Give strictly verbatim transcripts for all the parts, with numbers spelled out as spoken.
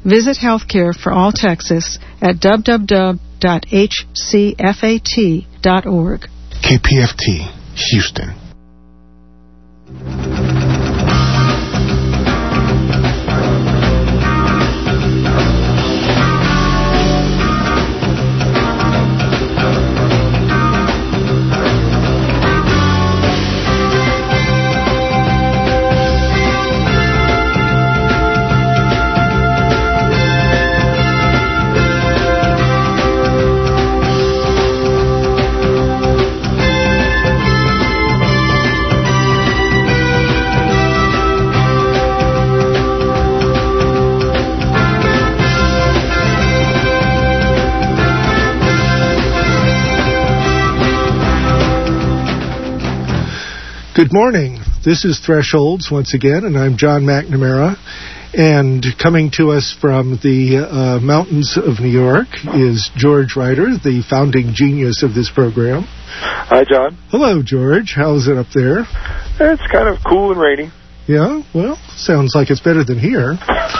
Visit Healthcare for All Texas at w w w dot h c f a t dot org. K P F T, Houston. Good morning. This is Thresholds once again, and I'm John McNamara. And coming to us from the uh, mountains of New York is George Ryder, the founding genius of this program. Hi, John. Hello, George. How's it up there? It's kind of cool and rainy. Yeah? Well, sounds like it's better than here.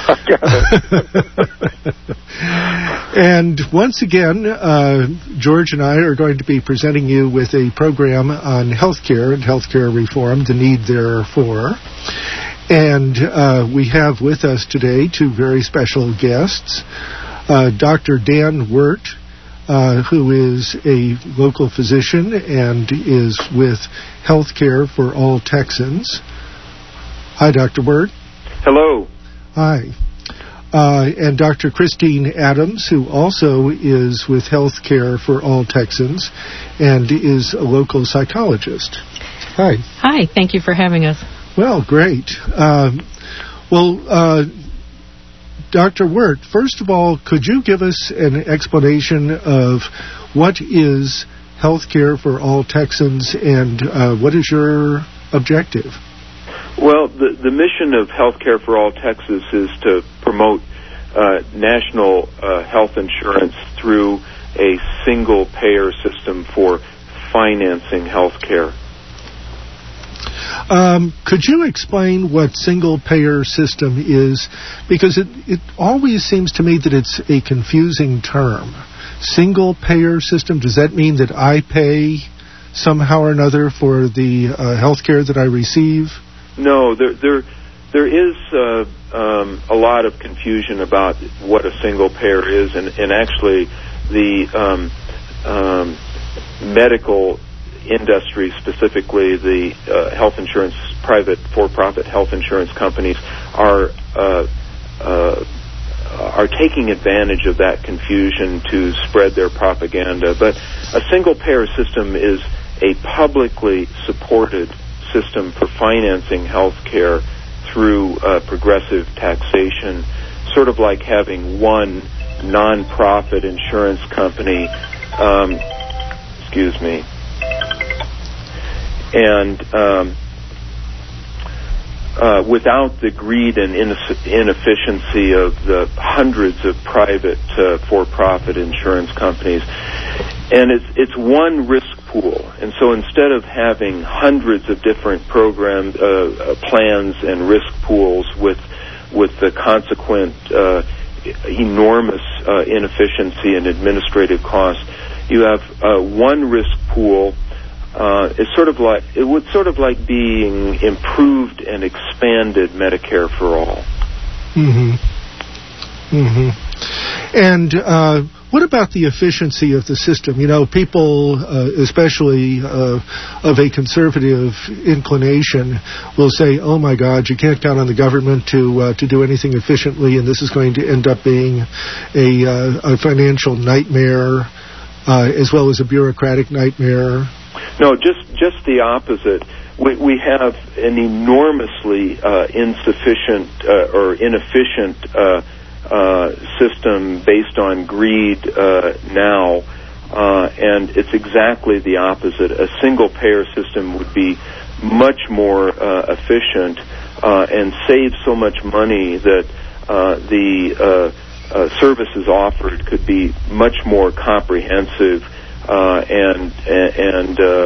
And once again, uh, George and I are going to be presenting you with a program on healthcare and healthcare reform, the need therefor. And uh, we have with us today two very special guests, uh, Doctor Dan Wirt, uh, who is a local physician and is with Healthcare for All Texans. Hi, Doctor Wirt. Hello. Hi. Uh, and Doctor Christine Adams, who also is with Healthcare for All Texans and is a local psychologist. Hi. Hi, thank you for having us. Well, great. Um, well, uh, Doctor Wirt, first of all, could you give us an explanation of what is Healthcare for All Texans and uh, what is your objective? Well, the, the mission of Healthcare for All Texas is to promote uh, national uh, health insurance through a single-payer system for financing health care. Um, could you explain what single-payer system is? Because it, it always seems to me that it's a confusing term. Single-payer system, does that mean that I pay somehow or another for the uh, health care that I receive? No, there there there is uh, um, a lot of confusion about what a single payer is, and, and actually the um, um, medical industry, specifically the uh, health insurance, private for-profit health insurance companies, are uh, uh, are taking advantage of that confusion to spread their propaganda. But a single payer system is a publicly supported system for financing health care through uh, progressive taxation, sort of like having one non-profit insurance company, um, excuse me, and um, uh, without the greed and inefficiency of the hundreds of private uh, for-profit insurance companies. And it's it's one risk pool, and so instead of having hundreds of different program uh, uh, plans and risk pools with with the consequent uh, enormous uh, inefficiency and administrative costs, you have uh, one risk pool. Uh, it's sort of like it would sort of like being improved and expanded Medicare for all. Mm-hmm. Mm-hmm. And uh, what about the efficiency of the system? You know, people, uh, especially uh, of a conservative inclination, will say, "Oh my God, you can't count on the government to uh, to do anything efficiently, and this is going to end up being a, uh, a financial nightmare, uh, as well as a bureaucratic nightmare." No, just just the opposite. We, we have an enormously uh, insufficient uh, or inefficient uh, uh, system based on greed uh, now, uh, and it's exactly the opposite. A single-payer system would be much more uh, efficient uh, and save so much money that uh, the uh, uh, services offered could be much more comprehensive uh, and and uh,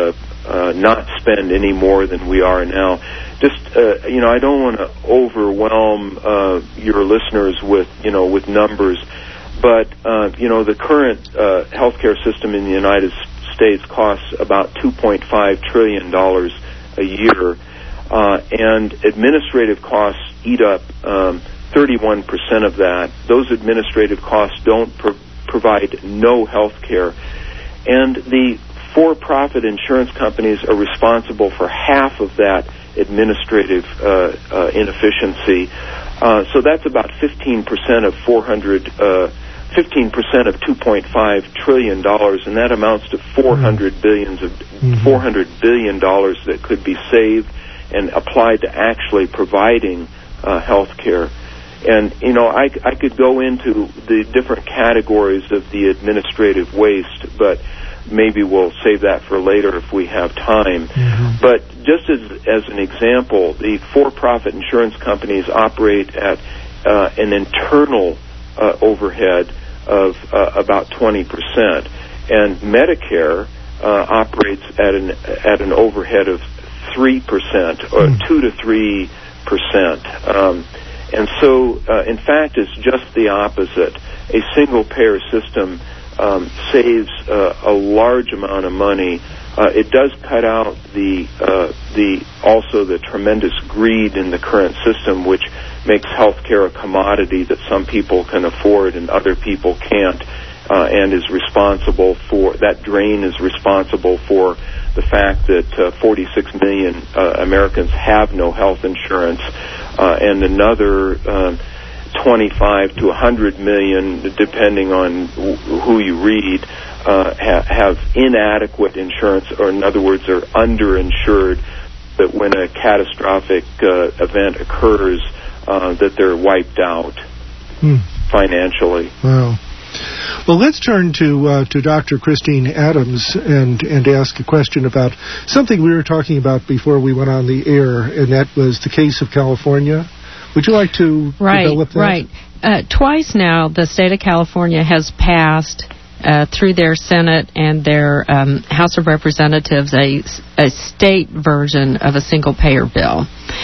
uh, not spend any more than we are now. Just, uh, you know, I don't want to overwhelm uh, your listeners with, you know, with numbers, but, uh, you know, the current uh, healthcare system in the United States costs about two point five trillion dollars a year, uh, and administrative costs eat up um, thirty-one percent of that. Those administrative costs don't pro- provide no health care. And the for-profit insurance companies are responsible for half of that administrative uh, uh, inefficiency. Uh, so that's about fifteen percent of four hundred, uh, fifteen percent of two point five trillion dollars, and that amounts to four hundred billions of mm-hmm. four hundred billion dollars that could be saved and applied to actually providing uh, health care. And, you know, I, I could go into the different categories of the administrative waste, but maybe we'll save that for later if we have time. Mm-hmm. But just as, as an example, the for-profit insurance companies operate at uh, an internal uh, overhead of uh, about twenty percent. And Medicare uh, operates at an, at an overhead of three percent, or mm. two to three percent. Um, And so, uh, in fact, it's just the opposite. A single-payer system um, saves uh, a large amount of money. Uh, it does cut out the uh, the also the tremendous greed in the current system, which makes healthcare a commodity that some people can afford and other people can't, uh, and is responsible for that drain is responsible for the fact that uh, forty-six million uh, Americans have no health insurance. Uh, and another uh, twenty-five to one hundred million, depending on w- who you read, uh, ha- have inadequate insurance, or in other words, are underinsured, that when a catastrophic uh, event occurs, uh, that they're wiped out hmm. financially. Wow. Well, let's turn to uh, to Doctor Christine Adams and, and ask a question about something we were talking about before we went on the air, and that was the case of California. Would you like to right, develop that? Right, right. Uh, twice now, the state of California has passed, uh, through their Senate and their um, House of Representatives, a, a state version of a single-payer bill.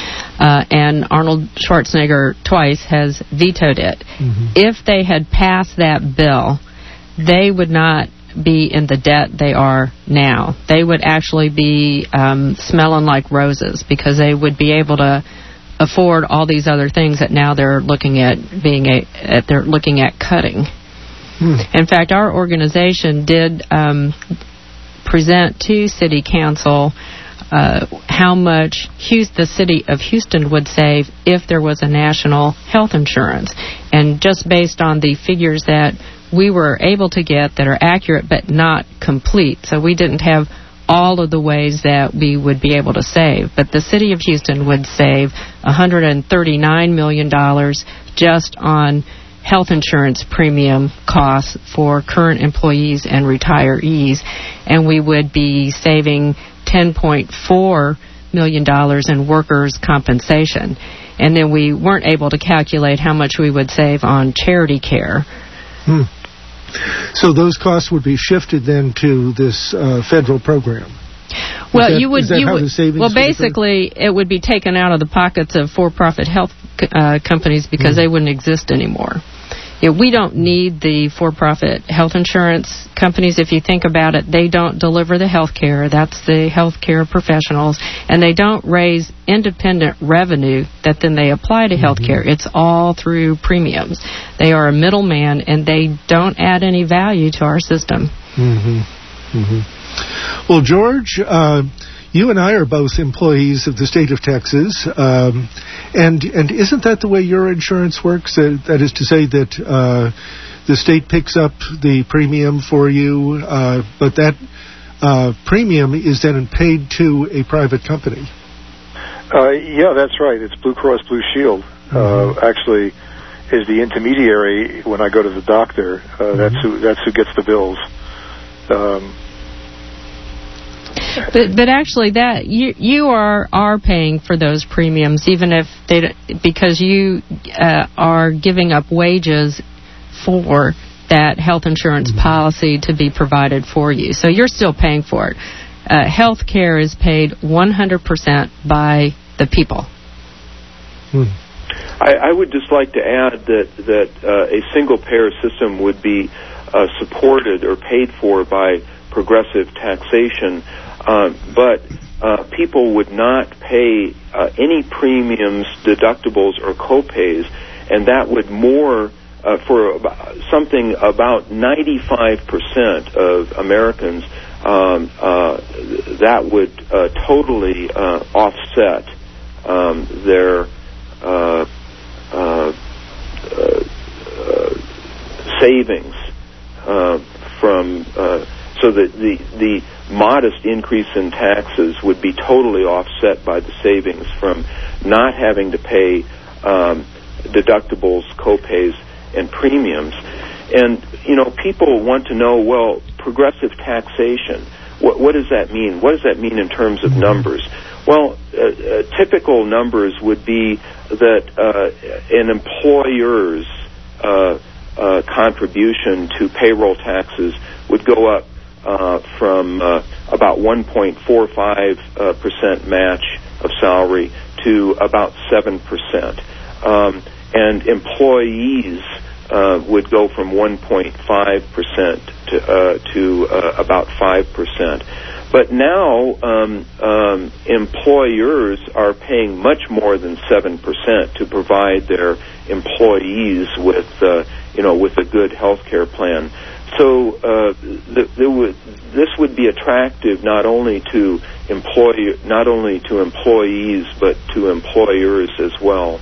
Uh, and Arnold Schwarzenegger twice has vetoed it. Mm-hmm. If they had passed that bill, they would not be in the debt they are now. They would actually be um, smelling like roses, because they would be able to afford all these other things that now they're looking at being a at they're looking at cutting. Hmm. In fact, our organization did um, present to City Council Uh, how much Houston, the city of Houston would save if there was a national health insurance. And just based on the figures that we were able to get that are accurate but not complete, so we didn't have all of the ways that we would be able to save. But the city of Houston would save one hundred thirty-nine million dollars just on health insurance premium costs for current employees and retirees, and we would be saving ten point four million dollars in workers' compensation. And then we weren't able to calculate how much we would save on charity care. Hmm. So those costs would be shifted then to this uh, federal program. Well, that, you would. Is that you how would, the savings well, basically, it would be taken out of the pockets of for-profit health uh, companies, because mm. they wouldn't exist anymore. Yeah, we don't need the for-profit health insurance companies. If you think about it, they don't deliver the health care. That's the health care professionals. And they don't raise independent revenue that then they apply to health care. Mm-hmm. It's all through premiums. They are a middleman, and they don't add any value to our system. Mm-hmm. Mm-hmm. Well, George, uh, you and I are both employees of the state of Texas, um, and and isn't that the way your insurance works? Uh, that is to say that uh, the state picks up the premium for you, uh, but that uh, premium is then paid to a private company. Uh, yeah, that's right. It's Blue Cross Blue Shield. Mm-hmm. Uh, actually, is the intermediary when I go to the doctor. Uh, mm-hmm. That's who that's who gets the bills. Um, But but actually, that you you are are paying for those premiums, even if they because you uh, are giving up wages for that health insurance mm-hmm. policy to be provided for you. So you're still paying for it. uh, health care is paid one hundred percent by the people. Hmm. I, I would just like to add that, that uh, a single-payer system would be uh, supported or paid for by progressive taxation, uh, but uh, people would not pay uh, any premiums, deductibles, or copays, and that would more, uh, for about something about ninety-five percent of Americans, um, uh, that would uh, totally uh, offset um, their uh, uh, uh, uh, savings uh, from... Uh, So that the, the modest increase in taxes would be totally offset by the savings from not having to pay um, deductibles, copays, and premiums. And, you know, people want to know, well, progressive taxation, what, what does that mean? What does that mean in terms of numbers? Well, uh, uh, typical numbers would be that uh, an employer's uh, uh, contribution to payroll taxes would go up Uh, from uh, about one point four five percent uh, match of salary to about seven percent. Um, and employees uh, would go from one point five percent to, uh, to uh, about five percent. But now um, um, employers are paying much more than seven percent to provide their employees with, uh, you know, with a good health care plan. So uh, th- there would, this would be attractive not only to employ not only to employees but to employers as well,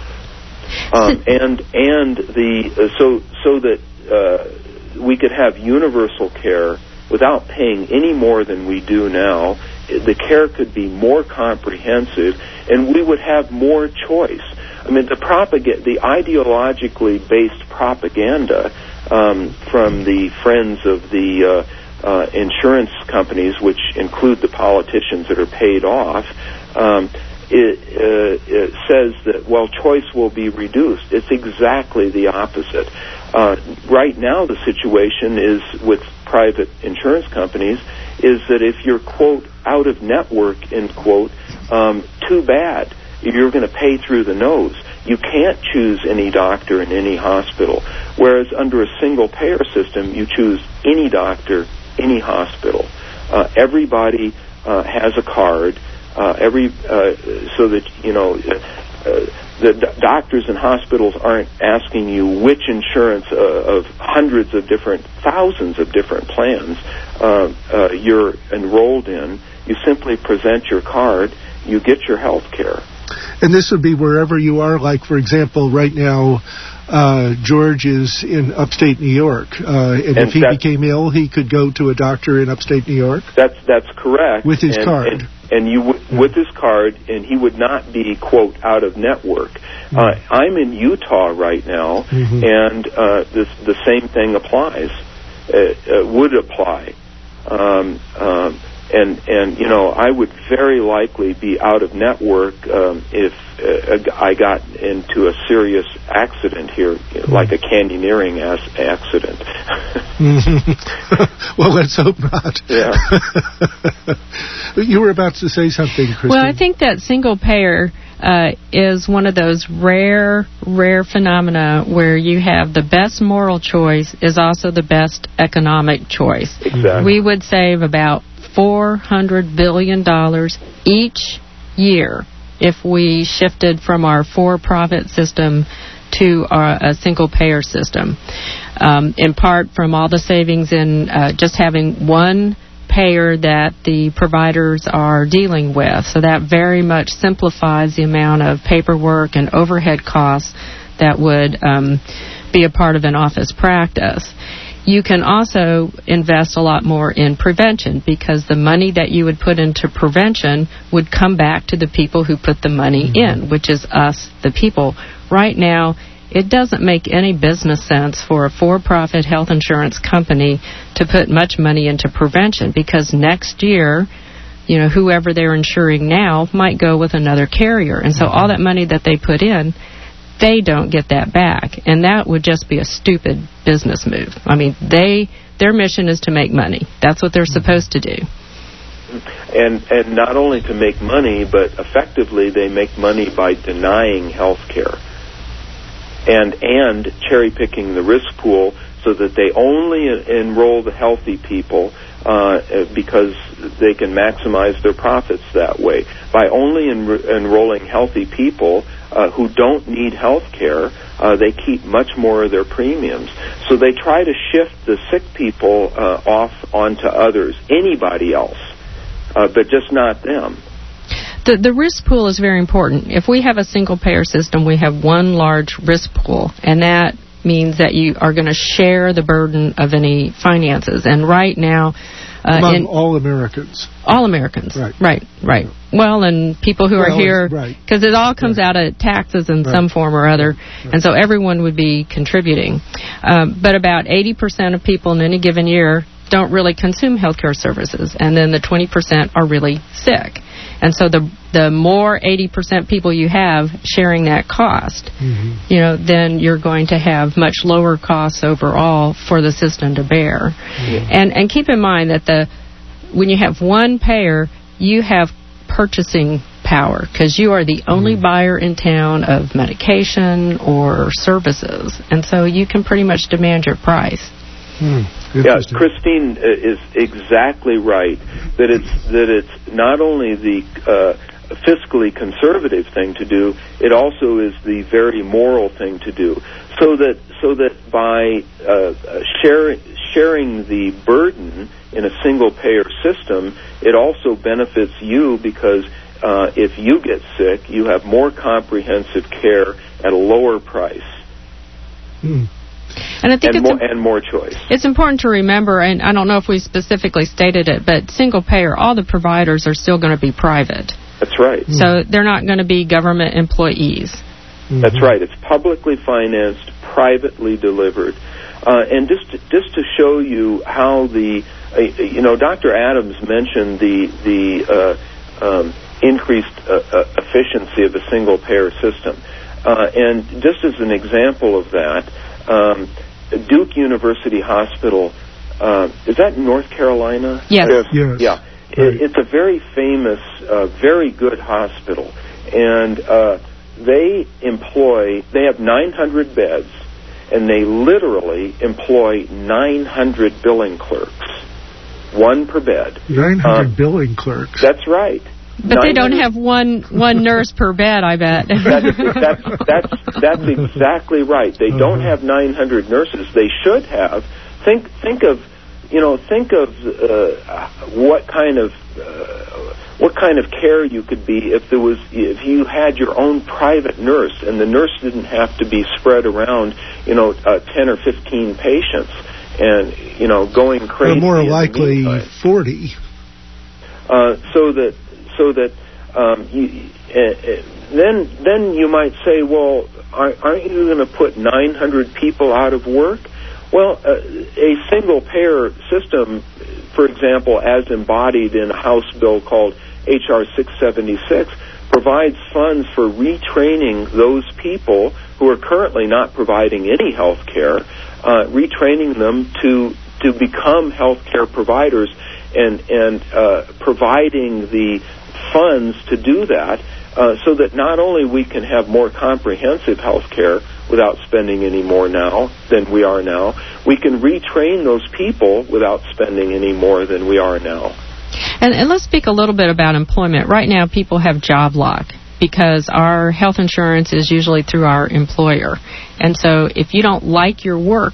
um, and and the uh, so so that uh, we could have universal care without paying any more than we do now. The care could be more comprehensive, and we would have more choice. I mean, the propaganda, the ideologically based propaganda um, from the friends of the uh, uh, insurance companies, which include the politicians that are paid off, um, it, uh, it says that, well, choice will be reduced. It's exactly the opposite. Uh, right now, the situation is with private insurance companies is that if you're, quote, out of network, end quote, um, too bad. You're going to pay through the nose. You can't choose any doctor in any hospital, whereas under a single-payer system, you choose any doctor, any hospital. Uh, everybody uh, has a card, uh, every uh, so that, you know, uh, the d- doctors and hospitals aren't asking you which insurance uh, of hundreds of different, thousands of different plans uh, uh, you're enrolled in. You simply present your card, you get your health care. And this would be wherever you are. Like, for example, right now, uh, George is in upstate New York. Uh, and, and if he became ill, he could go to a doctor in upstate New York? That's that's correct. With his and, card. And, and you w- yeah. with his card, and he would not be, quote, out of network. Mm-hmm. Uh, I'm in Utah right now, mm-hmm. and uh, this, the same thing applies, uh, uh, would apply. Um, um, And, and you know, I would very likely be out of network um, if uh, I got into a serious accident here, like a canyoneering as- accident. Well, let's hope not. Yeah. You were about to say something, Christine. Well, I think that single payer uh, is one of those rare, rare phenomena where you have the best moral choice is also the best economic choice. Exactly. We would save about four hundred billion dollars each year if we shifted from our for-profit system to our, a single-payer system, um, in part from all the savings in uh, just having one payer that the providers are dealing with. So that very much simplifies the amount of paperwork and overhead costs that would um, be a part of an office practice. You can also invest a lot more in prevention because the money that you would put into prevention would come back to the people who put the money mm-hmm. in, which is us, the people. Right now, it doesn't make any business sense for a for-profit health insurance company to put much money into prevention because next year, you know, whoever they're insuring now might go with another carrier. And so mm-hmm. all that money that they put in, they don't get that back, and that would just be a stupid business move. I mean, they their mission is to make money. That's what they're supposed to do. And and not only to make money, but effectively they make money by denying health care and and cherry picking the risk pool so that they only enroll the healthy people uh, because they can maximize their profits that way. By only en- enrolling healthy people uh, who don't need health care, uh, they keep much more of their premiums. So they try to shift the sick people uh, off onto others, anybody else. Uh, but just not them. The, the risk pool is very important. If we have a single-payer system, we have one large risk pool, and that means that you are going to share the burden of any finances. And right now... Uh, Among in, all Americans. All Americans. Right. Right, right. Well, and people who well, are here... Because right. it all comes right. out of taxes in right. some form or other, right. and so everyone would be contributing. Um, but about eighty percent of people in any given year don't really consume healthcare services, and then the twenty percent are really sick. And so the the more eighty percent people you have sharing that cost, mm-hmm. you know, then you're going to have much lower costs overall for the system to bear. Mm-hmm. And and keep in mind that the when you have one payer, you have purchasing power because you are the only mm-hmm. buyer in town of medication or services, and so you can pretty much demand your price. Hmm. Yeah, Christine is exactly right that it's that it's not only the uh, fiscally conservative thing to do, it also is the very moral thing to do. So that so that by uh, sharing sharing the burden in a single payer system, it also benefits you because uh, if you get sick, you have more comprehensive care at a lower price. Hmm. And I think and, it's more, and more choice. It's important to remember, and I don't know if we specifically stated it, but single payer, all the providers are still going to be private. That's right. Mm-hmm. So they're not going to be government employees. Mm-hmm. That's right. It's publicly financed, privately delivered. Uh, and just to, just to show you how the, uh, you know, Doctor Adams mentioned the the uh, um, increased uh, uh, efficiency of a single payer system. Uh, and just as an example of that, Um, Duke University Hospital, uh, is that in North Carolina? Yes. Yes. yes. Yeah. Right. It, it's a very famous, uh, very good hospital. And uh, they employ, they have nine hundred beds, and they literally employ nine hundred billing clerks, one per bed. nine hundred um, billing clerks. That's right. But they don't have one one nurse per bed, I bet. that's, that's, that's, that's exactly right. They uh-huh. don't have nine hundred nurses. They should have. Think think of, you know, think of uh, what kind of uh, what kind of care you could be if there was if you had your own private nurse and the nurse didn't have to be spread around, you know, uh, ten or fifteen patients and you know going crazy. Or more likely forty. Uh, so that. So that um, you, uh, then then you might say, well, aren't you going to put nine hundred people out of work? Well, uh, a single payer system, for example, as embodied in a House bill called H R six seventy-six, provides funds for retraining those people who are currently not providing any health care, uh, retraining them to to become health care providers and and uh, providing the funds to do that uh, so that not only we can have more comprehensive health care without spending any more now than we are now, we can retrain those people without spending any more than we are now. And, and let's speak a little bit about employment. Right now people have job lock because our health insurance is usually through our employer. And so if you don't like your work,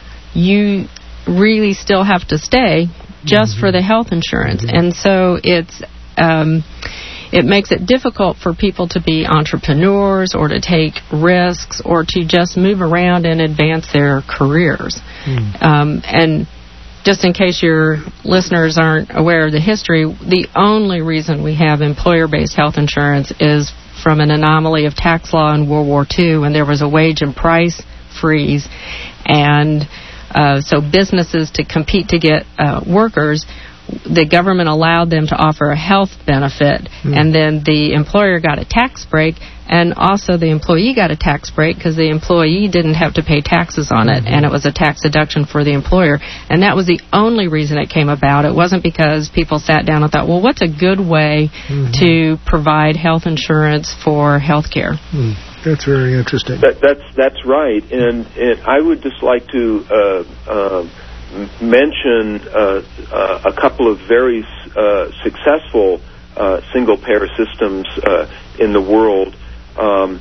you really still have to stay just mm-hmm. for the health insurance. Mm-hmm. And so it's Um, it makes it difficult for people to be entrepreneurs or to take risks or to just move around and advance their careers. Mm. Um, and just in case your listeners aren't aware of the history, the only reason we have employer-based health insurance is from an anomaly of tax law in World War Two when there was a wage and price freeze. And uh, so businesses, to compete to get uh, workers, the government allowed them to offer a health benefit, mm. and then the employer got a tax break, and also the employee got a tax break because the employee didn't have to pay taxes on it, mm-hmm. and it was a tax deduction for the employer. And that was the only reason it came about. It wasn't because people sat down and thought, well, what's a good way mm-hmm. to provide health insurance for health care? Mm. That's very interesting. That, that's that's right, and, and I would just like to uh, uh, mention uh, uh, a couple of very uh, successful uh, single-payer systems uh, in the world, um,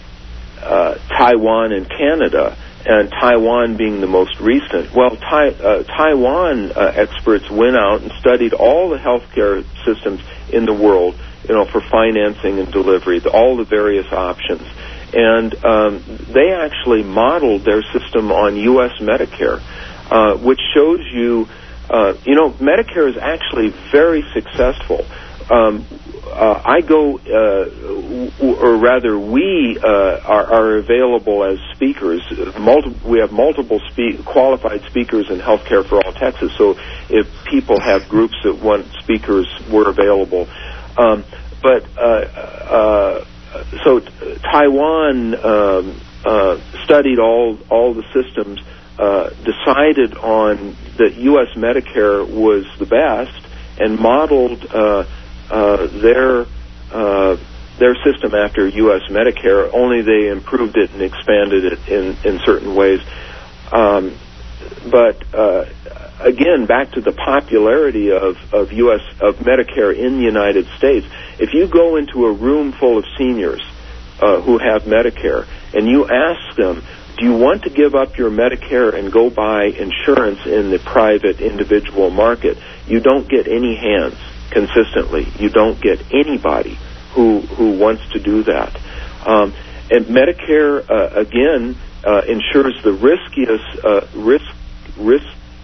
uh, Taiwan and Canada, and Taiwan being the most recent. Well, tai- uh, Taiwan uh, experts went out and studied all the healthcare systems in the world, you know, for financing and delivery, the, all the various options. And um, they actually modeled their system on U S Medicare, uh, which shows you, uh, you know, Medicare is actually very successful. Um, uh, I go, uh, w- or rather, we uh, are, are available as speakers. Multi- we have multiple spe- qualified speakers in Healthcare for All Texas. So if people have groups that want speakers, we're available. Um, but uh, uh, so Taiwan um, uh, studied all all the systems, uh, decided on that U S Medicare was the best, and modeled uh, uh, their uh, their system after U S Medicare. Only they improved it and expanded it in, in certain ways. Um, but uh, again, back to the popularity of, of U S of Medicare in the United States. If you go into a room full of seniors uh, who have Medicare and you ask them, do you want to give up your Medicare and go buy insurance in the private individual market? You don't get any hands consistently. You don't get anybody who who wants to do that. Um, and Medicare, uh, again, uh, insures the riskiest, uh, risk, risk,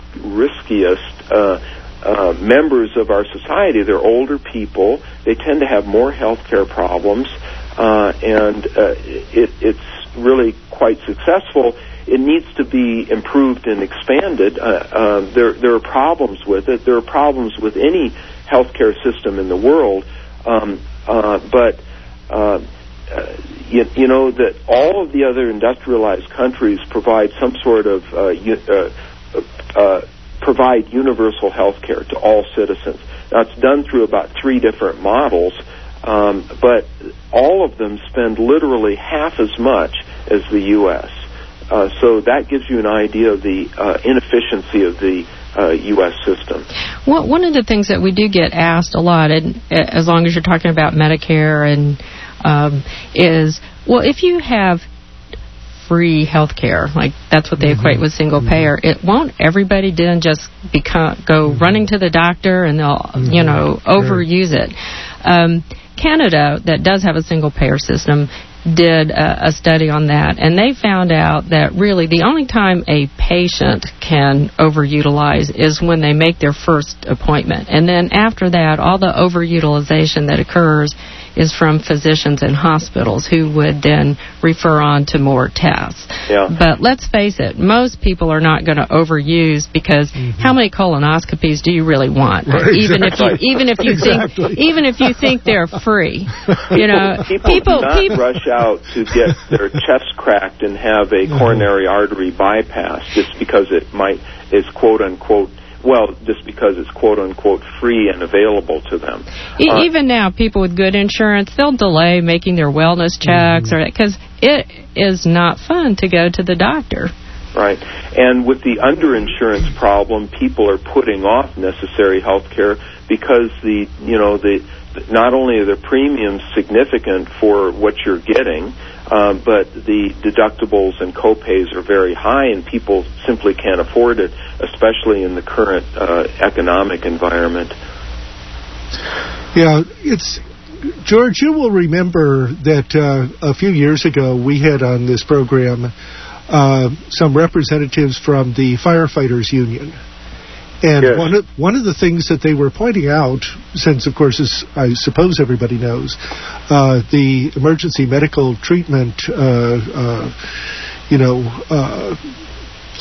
riskiest uh, uh, members of our society. They're older people. They tend to have more health care problems, uh, and uh, it, it's really quite successful. It needs to be improved and expanded. Uh, uh, there, there are problems with it. There are problems with any healthcare system in the world, um, uh, but uh, uh, you, you know that all of the other industrialized countries provide some sort of uh, u- uh, uh, provide universal health care to all citizens. Now, it's done through about three different models, um, but all of them spend literally half as much as the U S Uh, so that gives you an idea of the uh, inefficiency of the uh, U S system. Well, one of the things that we do get asked a lot, and as long as you're talking about Medicare, and um, is, well, if you have free health care, like that's what they mm-hmm. equate with single mm-hmm. payer, it won't everybody then just become go mm-hmm. running to the doctor and they'll, mm-hmm. you know, overuse sure. it. Um, Canada, that does have a single payer system, did a, a study on that, and they found out that really the only time a patient can overutilize is when they make their first appointment. And then after that, all the overutilization that occurs is from physicians in hospitals who would then refer on to more tests. Yeah. But let's face it, most people are not going to overuse, because mm-hmm. how many colonoscopies do you really want? Right, even exactly. if you even if you exactly. think even if you think they're free, you know, people, people do not people, rush out to get their chest cracked and have a mm-hmm. coronary artery bypass just because it might is quote unquote. Well, just because it's quote-unquote free and available to them. E- uh, even now, people with good insurance, they'll delay making their wellness checks, mm-hmm. or because it is not fun to go to the doctor. Right. And with the underinsurance problem, people are putting off necessary health care because the, you know, the not only are the premiums significant for what you're getting, Um, but the deductibles and copays are very high, and people simply can't afford it, especially in the current uh, economic environment. Yeah, it's George. You will remember that uh, a few years ago we had on this program uh, some representatives from the Firefighters Union. And yes. one of one of the things that they were pointing out, since of course, as I suppose everybody knows, uh, the emergency medical treatment, uh, uh, you know, uh,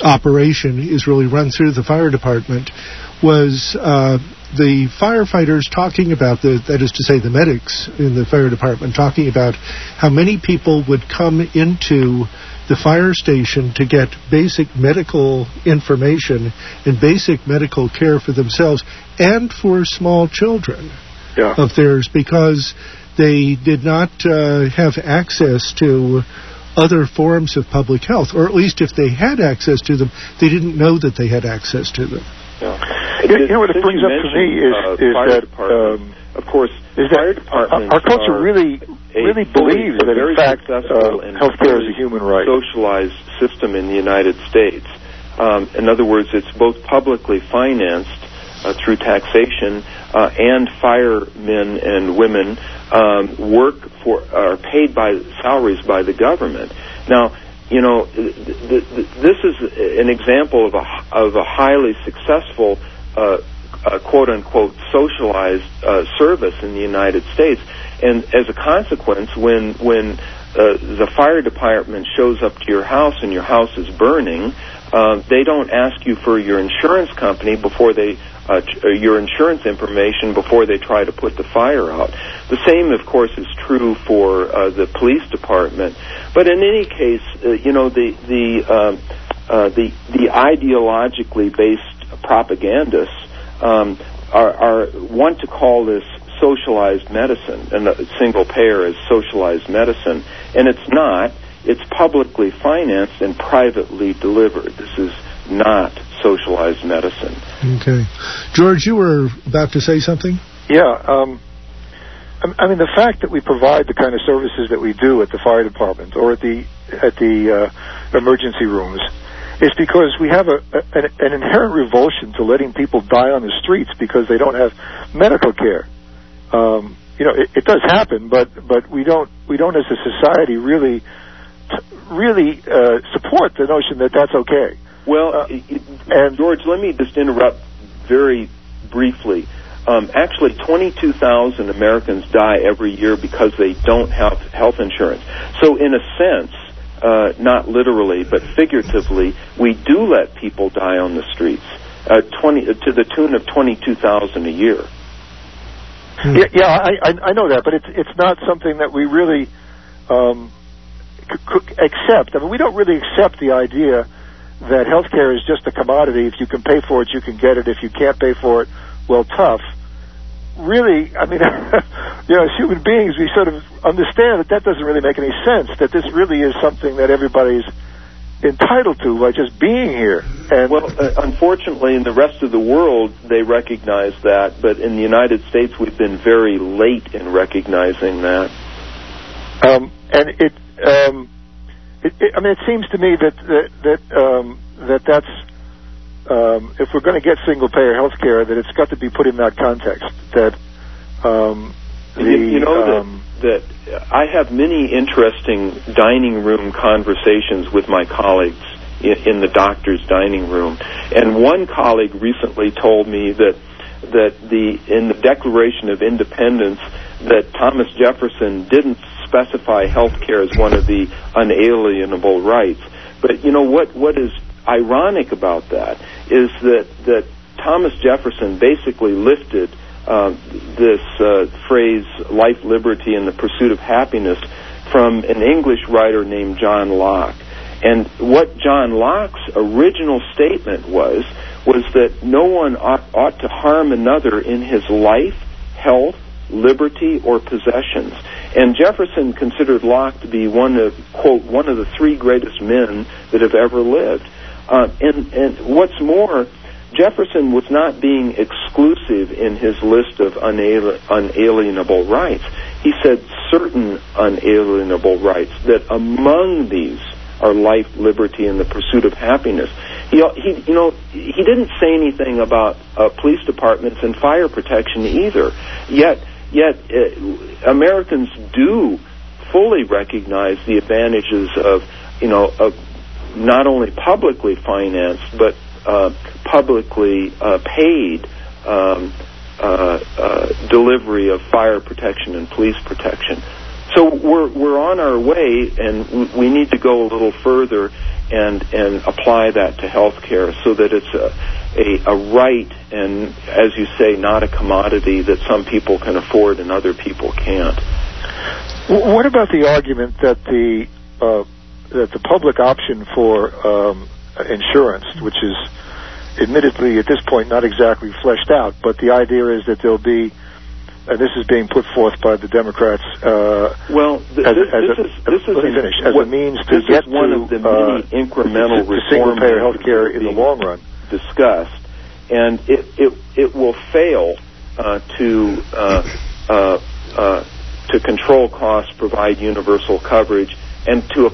operation is really run through the fire department was uh, the firefighters talking about, the, that is to say the medics in the fire department, talking about how many people would come into the fire station to get basic medical information and basic medical care for themselves and for small children yeah. of theirs, because they did not uh, have access to other forms of public health, or at least if they had access to them, they didn't know that they had access to them. Yeah. You, you know what it brings up to me is, uh, is that, um, of course, is that our, our culture really, really believes that, in fact, uh, healthcare is a human right. Socialized system in the United States. Um, in other words, it's both publicly financed uh, through taxation, uh, and firemen and women um, work for, are paid by salaries by the government. Now, you know, th- th- th- this is an example of a of a highly successful, uh, uh, quote unquote, socialized uh, service in the United States. And as a consequence, when when uh, the fire department shows up to your house and your house is burning, uh, they don't ask you for your insurance company before they uh, ch- your insurance information before they try to put the fire out. The same, of course, is true for uh, the police department. But in any case, uh, you know, the the uh, uh, the the ideologically based propagandists um, are, are want to call this socialized medicine, and a single payer is socialized medicine, and it's not. It's publicly financed and privately delivered. This is not socialized medicine. Okay. George, you were about to say something? Yeah. Um, I mean, the fact that we provide the kind of services that we do at the fire department or at the at the uh, emergency rooms is because we have a, a an, an inherent revulsion to letting people die on the streets because they don't have medical care. Um, you know, it, it does happen, but but we don't we don't as a society really really uh, support the notion that that's okay. Well, uh, it, and George, let me just interrupt very briefly. Um, actually, twenty-two thousand Americans die every year because they don't have health insurance. So in a sense, uh, not literally, but figuratively, we do let people die on the streets, uh, twenty to the tune of twenty-two thousand a year. Yeah, yeah, I, I know that, but it's it's not something that we really um, c- c- accept. I mean, we don't really accept the idea that healthcare is just a commodity. If you can pay for it, you can get it. If you can't pay for it, well, tough. Really, I mean, you know, as human beings, we sort of understand that that doesn't really make any sense, that this really is something that everybody's entitled to by just being here. And well, uh, unfortunately, in the rest of the world, they recognize that, but in the United States, we've been very late in recognizing that. Um, and it, um, it, it, I mean, it seems to me that that that, um, that that's um, if we're going to get single-payer health care, that it's got to be put in that context. That um, the you, you know um, that, that I have many interesting dining room conversations with my colleagues in, in the doctor's dining room, and one colleague recently told me that that the in the Declaration of Independence that Thomas Jefferson didn't specify health care as one of the unalienable rights. But you know what what is ironic about that is that that Thomas Jefferson basically lifted uh, this uh, phrase life, liberty, and the pursuit of happiness from an English writer named John Locke. And what John Locke's original statement was was that no one ought, ought to harm another in his life, health, liberty, or possessions. And Jefferson considered Locke to be one of, quote, one of the three greatest men that have ever lived. Uh, and, and what's more, Jefferson was not being exclusive in his list of unali- unalienable rights. He said certain unalienable rights, that among these are life, liberty, and the pursuit of happiness. He, he you know, he didn't say anything about uh, police departments and fire protection either. Yet, yet uh, Americans do fully recognize the advantages of, you know, of not only publicly financed but uh, publicly uh, paid um, uh, uh, delivery of fire protection and police protection. So we're we're on our way, and we need to go a little further. and and apply that to health care so that it's a, a, a right and, as you say, not a commodity that some people can afford and other people can't. What about the argument that the uh, that the public option for um, insurance, which is admittedly at this point not exactly fleshed out, but the idea is that there'll be, and this is being put forth by the Democrats. Uh, well, th- as, this, as this a, is this is let me finish, as what, a means to this get is one to of the many uh, to, incremental to single-payer health care in the long run discussed, and it it it will fail uh, to uh, uh, uh, to control costs, provide universal coverage, and to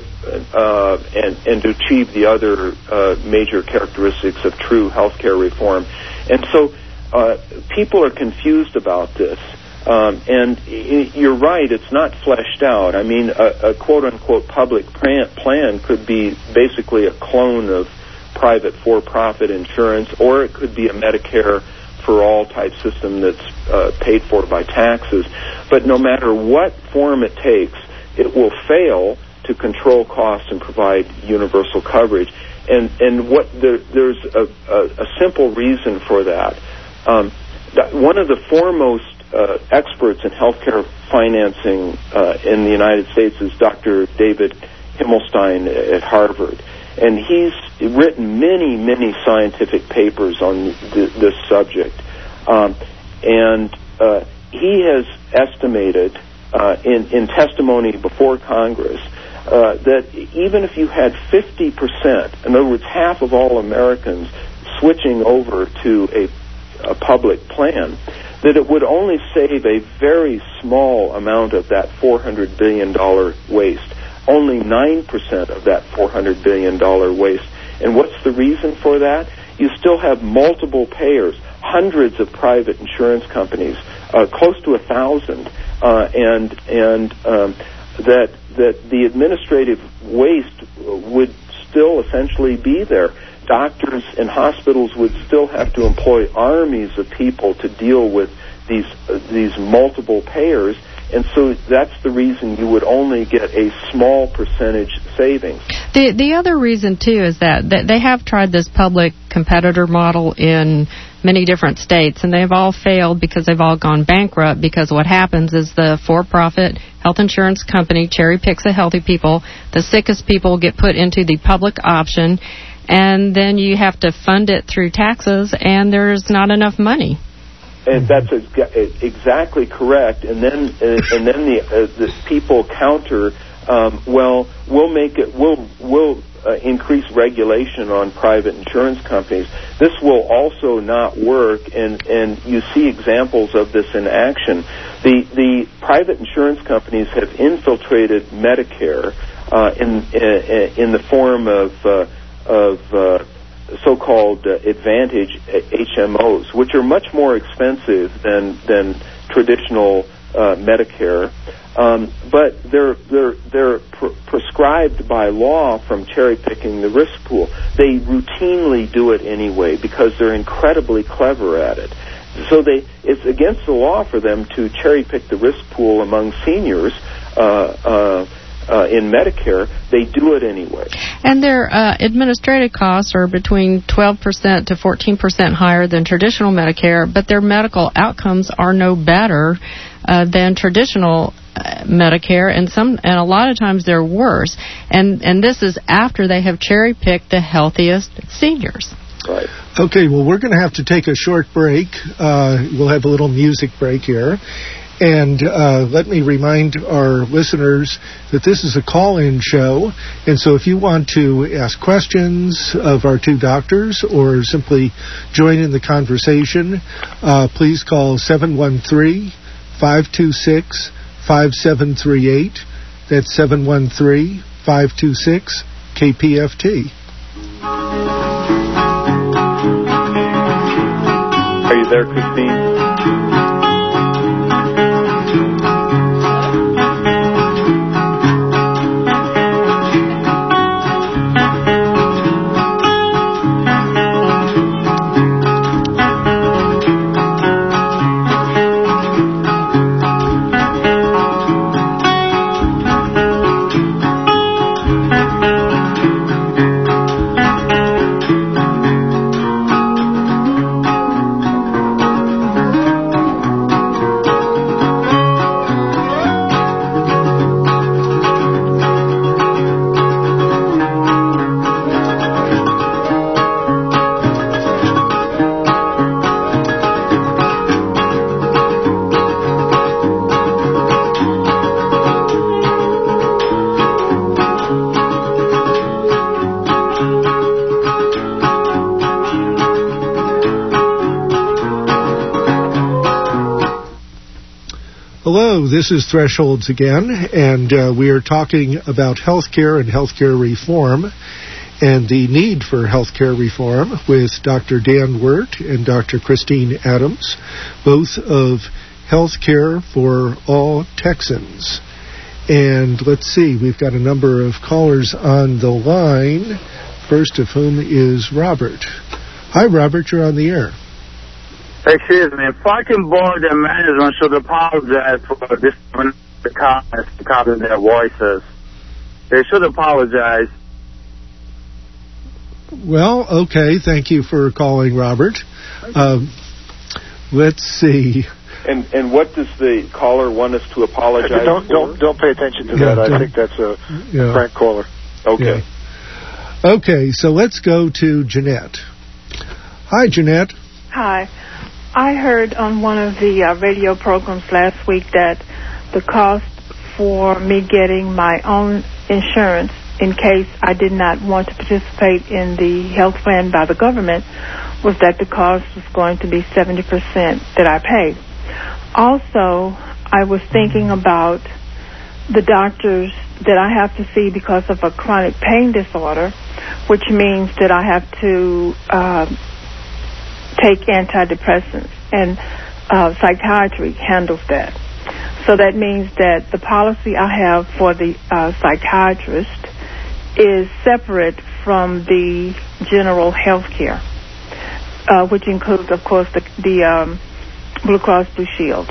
uh, and and to achieve the other uh, major characteristics of true healthcare reform. And so uh, people are confused about this. Um, and y- you're right, it's not fleshed out. I mean, a, a quote-unquote public plan could be basically a clone of private for-profit insurance, or it could be a Medicare for all type system that's uh, paid for by taxes. But no matter what form it takes, it will fail to control costs and provide universal coverage. And and what the, there's a, a, a simple reason for that. Um, that one of the foremost uh, experts in healthcare financing uh, in the United States is Doctor David Himmelstein at Harvard. And he's written many, many scientific papers on th- this subject. Um, and uh, he has estimated uh, in, in testimony before Congress uh, that even if you had fifty percent, in other words, half of all Americans switching over to a, a public plan, that it would only save a very small amount of that four hundred billion dollars waste. Only nine percent of that four hundred billion dollars waste. And what's the reason for that? You still have multiple payers, hundreds of private insurance companies, uh, close to a thousand, uh, and and um, that that the administrative waste would still essentially be there. Doctors and hospitals would still have to employ armies of people to deal with these uh, these multiple payers. And so that's the reason you would only get a small percentage savings. The the other reason, too, is that, that they have tried this public competitor model in many different states, and they've all failed because they've all gone bankrupt, because what happens is the for-profit health insurance company cherry-picks the healthy people, the sickest people get put into the public option, and then you have to fund it through taxes, and there's not enough money. And that's exactly correct. And then, uh, and then the, uh, the people counter. Um, well, we'll make it. We'll we'll uh, increase regulation on private insurance companies. This will also not work. And, and you see examples of this in action. The the private insurance companies have infiltrated Medicare uh, in, in in the form of uh, of uh, so-called uh, Advantage H M Os, which are much more expensive than than traditional uh, Medicare, um, but they're they're they're pr- prescribed by law from cherry-picking the risk pool. They routinely do it anyway because they're incredibly clever at it. So they it's against the law for them to cherry-pick the risk pool among seniors. Uh, uh, Uh, in Medicare, they do it anyway. And their uh, administrative costs are between twelve percent to fourteen percent higher than traditional Medicare, but their medical outcomes are no better uh, than traditional uh, Medicare, and some and a lot of times they're worse. And and this is after they have cherry-picked the healthiest seniors. Right. Okay, well, we're going to have to take a short break. Uh, we'll have a little music break here. And uh, let me remind our listeners that this is a call-in show, and so if you want to ask questions of our two doctors or simply join in the conversation, uh, please call seven one three, five two six, five seven three eight. That's seven one three, five two six, K P F T. Are you there, Christine? Hello, this is Thresholds again, and uh, we are talking about healthcare and healthcare reform and the need for healthcare reform with Doctor Dan Wirt and Doctor Christine Adams, both of Healthcare for All Texans. And let's see, we've got a number of callers on the line, first of whom is Robert. Hi, Robert, you're on the air. Excuse me, fucking board and management should apologize for this the comments because of their voices. They should apologize. Well, okay, thank you for calling, Robert. Um, let's see. And and what does the caller want us to apologize don't, for? Don't don't pay attention to yeah, that. I think that's a yeah. prank caller. Okay. Yeah. Okay, so let's go to Jeanette. Hi, Jeanette. Hi. I heard on one of the uh, radio programs last week that the cost for me getting my own insurance in case I did not want to participate in the health plan by the government was that the cost was going to be seventy percent that I paid. Also, I was thinking about the doctors that I have to see because of a chronic pain disorder, which means that I have to uh, take antidepressants, and uh, psychiatry handles that. So that means that the policy I have for the uh, psychiatrist is separate from the general health care, uh, which includes, of course, the, the um, Blue Cross Blue Shield.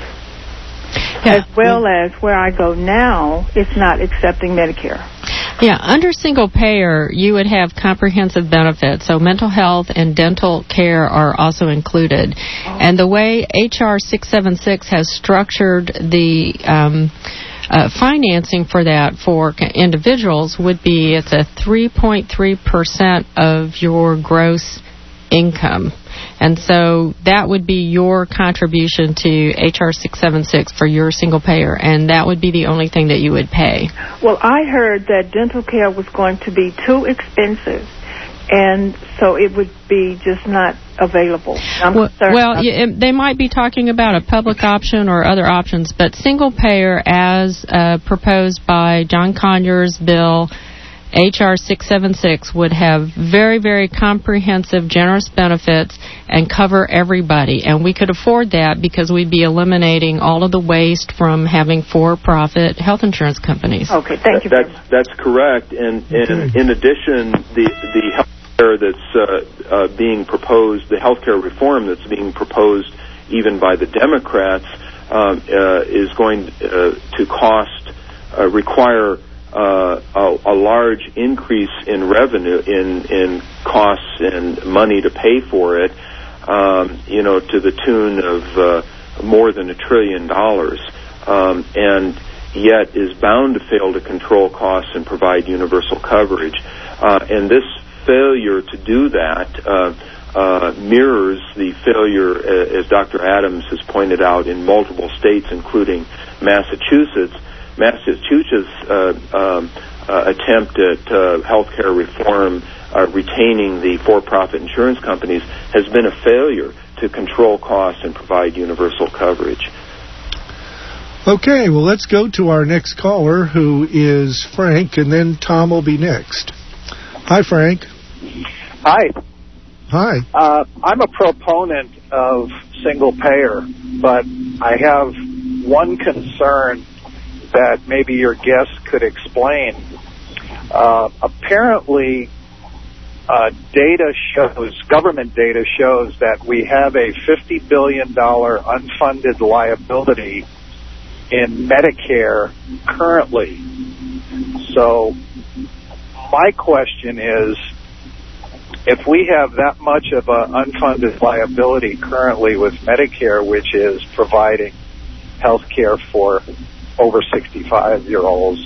Yeah. As well as where I go now, it's not accepting Medicare. Yeah, under single payer, you would have comprehensive benefits. So mental health and dental care are also included. Oh. And the way H R six seventy-six has structured the um, uh, financing for that for individuals would be it's a three point three percent of your gross income. And so that would be your contribution to H R six seventy-six for your single payer, and that would be the only thing that you would pay. Well, I heard that dental care was going to be too expensive, and so it would be just not available. I'm well, well yeah, they might be talking about a public option or other options, but single payer as uh, proposed by John Conyers' bill, H R six seventy-six would have very, very comprehensive, generous benefits and cover everybody. And we could afford that because we'd be eliminating all of the waste from having for-profit health insurance companies. Okay, thank you. That's that's correct. And, and in addition, the the health care that's uh, uh, being proposed, the health care reform that's being proposed even by the Democrats, um, uh, is going uh, to cost, uh, require Uh, a, a large increase in revenue, in, in costs and money to pay for it, um, you know, to the tune of uh, more than a trillion dollars, um, and yet is bound to fail to control costs and provide universal coverage. Uh, and this failure to do that uh, uh, mirrors the failure, uh, as Doctor Adams has pointed out, in multiple states, including Massachusetts. Massachusetts' uh, um, uh, attempt at uh, healthcare reform, uh, retaining the for-profit insurance companies, has been a failure to control costs and provide universal coverage. Okay, well, let's go to our next caller, who is Frank, and then Tom will be next. Hi, Frank. Hi. Hi. Uh, I'm a proponent of single payer, but I have one concern that maybe your guest could explain. Uh, apparently, uh, data shows, government data shows that we have a fifty billion dollars unfunded liability in Medicare currently. So my question is, if we have that much of an unfunded liability currently with Medicare, which is providing health care for over sixty-five-year-olds,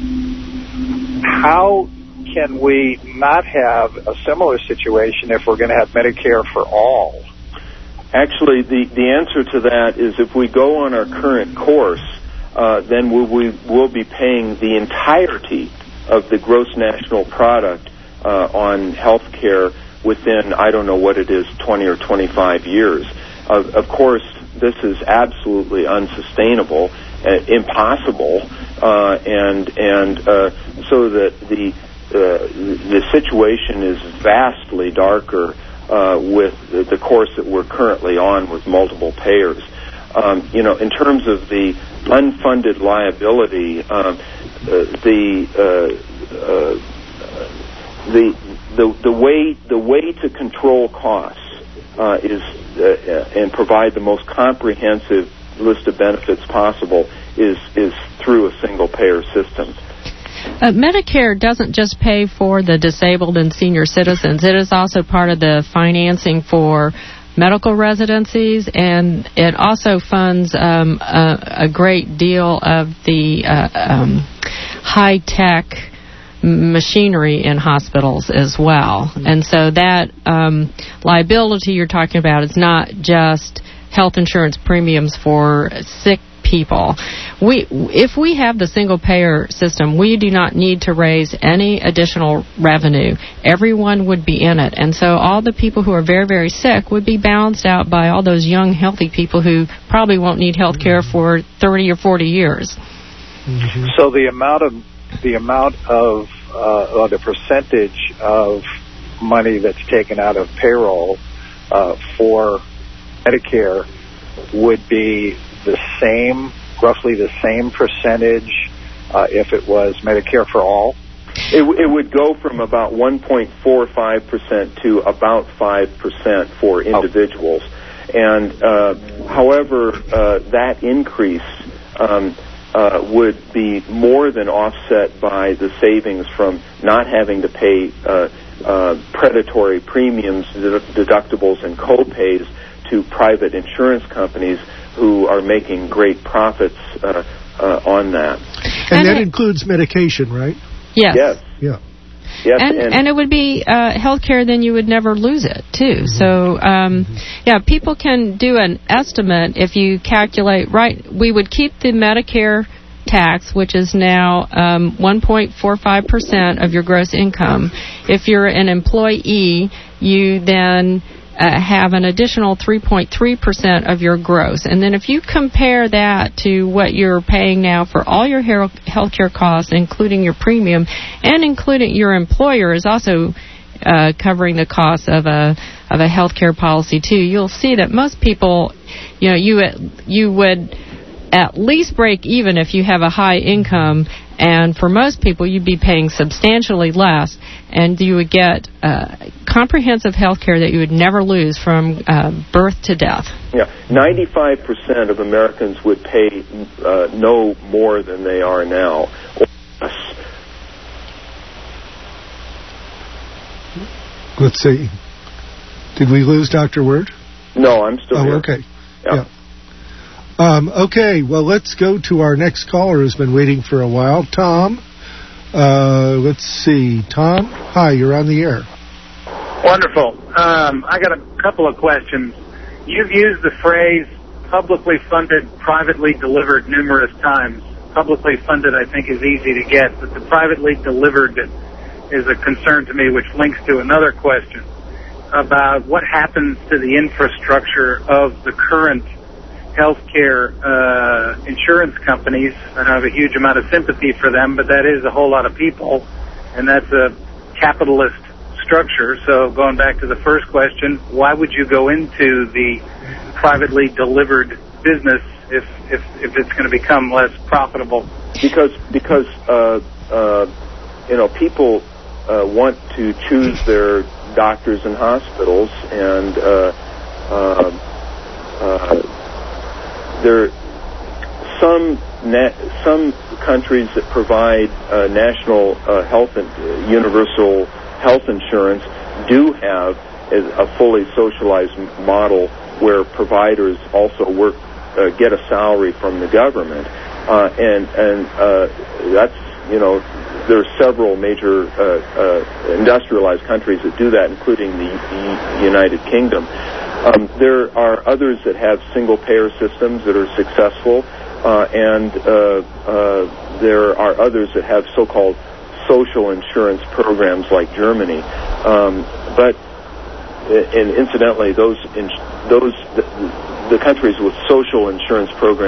how can we not have a similar situation if we're going to have Medicare for all? Actually, the, the answer to that is if we go on our current course, uh, then we, we will be paying the entirety of the gross national product uh, on health care within, I don't know what it is, twenty or twenty-five years. Uh, of course, this is absolutely unsustainable, uh, impossible, uh, and and uh, so that the uh, the situation is vastly darker uh, with the course that we're currently on with multiple payers. Um, you know, in terms of the unfunded liability, um, uh, the uh, uh, the the the way the way to control costs uh, is uh, and provide the most comprehensive list of benefits possible is is through a single payer system. Uh, Medicare doesn't just pay for the disabled and senior citizens. It is also part of the financing for medical residencies, and it also funds um, a, a great deal of the uh, um, high-tech machinery in hospitals as well. And so that um, liability you're talking about is not just health insurance premiums for sick people. We, if we have the single-payer system, we do not need to raise any additional revenue. Everyone would be in it. And so all the people who are very, very sick would be balanced out by all those young, healthy people who probably won't need health care for thirty or forty years. Mm-hmm. So the amount of the amount of uh, or the percentage of money that's taken out of payroll uh, for Medicare would be the same, roughly the same percentage uh, if it was Medicare for all? It, it would go from about one point four five percent to about five percent for individuals. Oh. And, uh, however, uh, that increase um, uh, would be more than offset by the savings from not having to pay uh, uh, predatory premiums, deductibles, and co-pays to private insurance companies who are making great profits uh, uh, on that. And, and that it, includes medication, right? Yes. Yes. Yeah. Yes, and, and, and it would be uh, health care, then you would never lose it, too. Mm-hmm. So, um, mm-hmm. yeah, people can do an estimate if you calculate, right, we would keep the Medicare tax, which is now um, one point four five percent of your gross income. If you're an employee, you then Uh, have an additional three point three percent of your gross. And then if you compare that to what you're paying now for all your health care costs, including your premium, and including your employer is also uh, covering the cost of a of a health care policy too, you'll see that most people, you know, you you would at least break even if you have a high income, and for most people you'd be paying substantially less, and you would get uh, comprehensive health care that you would never lose from uh, birth to death. Yeah, ninety-five percent of Americans would pay uh, no more than they are now. Let's see. Did we lose Doctor Word? No, I'm still oh, here. Okay. Yeah. yeah. Um, okay, well, let's go to our next caller who's been waiting for a while. Tom, uh, let's see. Tom, hi, you're on the air. Wonderful. Um, I got a couple of questions. You've used the phrase publicly funded, privately delivered numerous times. Publicly funded, I think, is easy to get, but the privately delivered is a concern to me, which links to another question about what happens to the infrastructure of the current healthcare uh, insurance companies. I have a huge amount of sympathy for them, but that is a whole lot of people, and that's a capitalist structure. So going back to the first question, why would you go into the privately delivered business if if, if it's going to become less profitable? Because because uh, uh, you know people uh, want to choose their doctors and hospitals, and uh, uh, uh, there some na- some countries that provide uh, national uh, health and uh, universal health insurance do have a fully socialized model where providers also work uh, get a salary from the government, uh, and and uh, that's you know there are several major uh, uh, industrialized countries that do that, including the, the United Kingdom. Um, there are others that have single-payer systems that are successful, uh, and uh, uh, there are others that have so-called social insurance programs like Germany. Um, but, and incidentally, those in, those the, the countries with social insurance programs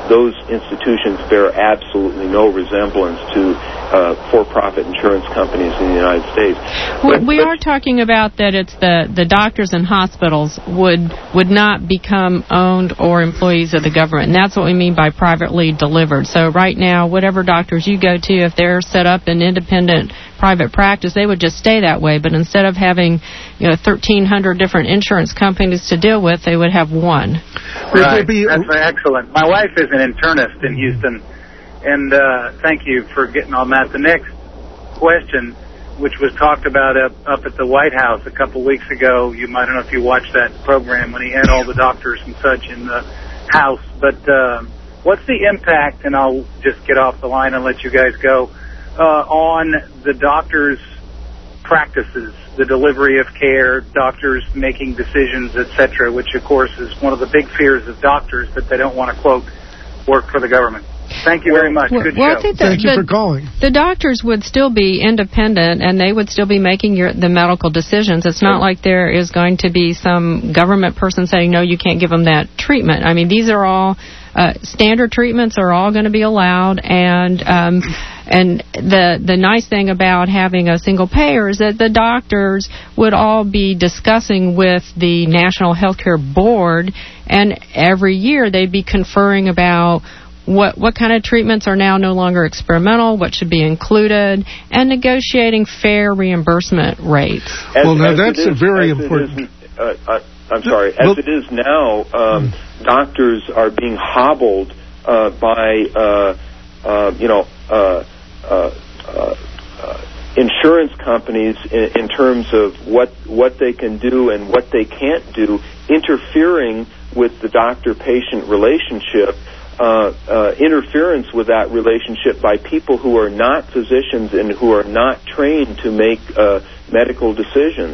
those institutions bear absolutely no resemblance to uh, for-profit insurance companies in the United States. We, but, we but, are talking about that it's the, the doctors and hospitals would would not become owned or employees of the government, and that's what we mean by privately delivered. So right now, whatever doctors you go to, if they're set up in independent private practice, they would just stay that way. But instead of having, you know, thirteen hundred different insurance companies to deal with, they would have one. Right. That's excellent. My wife is an internist in Houston, and uh, thank you for getting on that. The next question, which was talked about up, up at the White House a couple weeks ago, you might, I don't know if you watched that program when he had all the doctors and such in the House, but uh, what's the impact, and I'll just get off the line and let you guys go, Uh, on the doctors' practices, the delivery of care, doctors making decisions, et cetera, which, of course, is one of the big fears of doctors, that they don't want to, quote, work for the government. Thank you very much. Well, Good well, show. I think that Thank you the, for calling. The doctors would still be independent, and they would still be making your, the medical decisions. It's not like there is going to be some government person saying, no, you can't give them that treatment. I mean, these are all... Uh, standard treatments are all going to be allowed, and um, and the the nice thing about having a single payer is that the doctors would all be discussing with the National Healthcare Board, and every year they'd be conferring about what what kind of treatments are now no longer experimental, what should be included, and negotiating fair reimbursement rates. As, well, now as that's is, a very as important... It is, uh, uh, I'm sorry. As well, it is now, um, doctors are being hobbled uh, by, uh, uh, you know, uh, uh, uh, uh, insurance companies in, in terms of what what they can do and what they can't do, interfering with the doctor-patient relationship. Uh, uh, interference with that relationship by people who are not physicians and who are not trained to make uh, medical decisions.